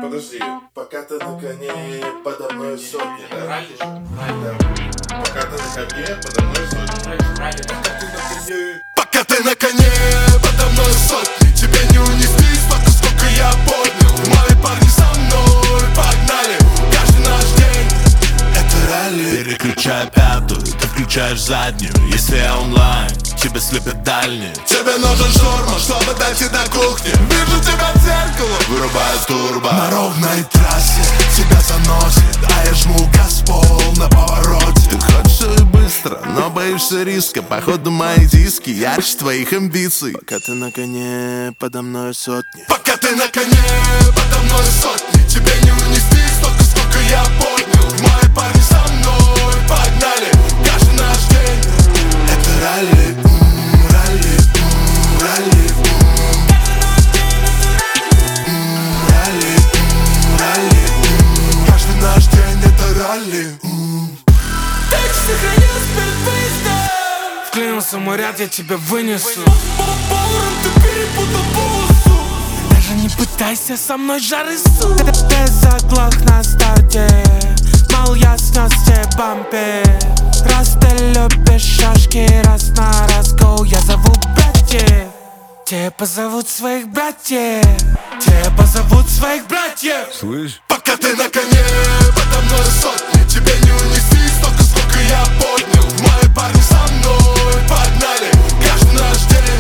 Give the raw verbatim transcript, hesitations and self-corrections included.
Подожди, пока ты на коне, подо мной сотни, да? Ралли же? Да. Пока ты на коне, подо мной сотни. Ралли, да? Пока ты на коне, подо мной сотни. Тебе не унести столько, сколько я поднял. Мои парни со мной, погнали. Каждый наш день это ралли. Переключай пятую, ты включаешь заднюю. Если я онлайн, тебя слепят дальние. Тебе нужен шторм, чтобы дойти до кухни. Вижу тебя в зеркало, Вырубаю турбо. на ровной трассе тебя заносит, а я жму газ пол на повороте. Ты хочешь все и быстро, но боишься риска. Походу мои диски ярче твоих амбиций. Пока ты на коне, подо мной сотни. Пока ты на коне, подо мной сотни. Тебе не унести столько, сколько я поднял. Мои парни со мной, погнали. Каждый наш день это ралли, м, ралли, м, ралли, м. М, ралли, м, ралли, м. Каждый наш день это ралли, м. Вклинился мой ряд, я тебя вынесу. Ты перепутал полосу. Даже не пытайся со мной жары, сука. Ты заглох на старте. Мол, ясности бампе. Раз ты любишь шашки, раз на раз go. Я зову братьев. Те позовут своих братьев. Те позовут своих братьев. Слышь? Пока ты на коне, подо мной сотни. Тебе не унести столько, сколько я поднял. Мои парни со мной, погнали. Каждый наш день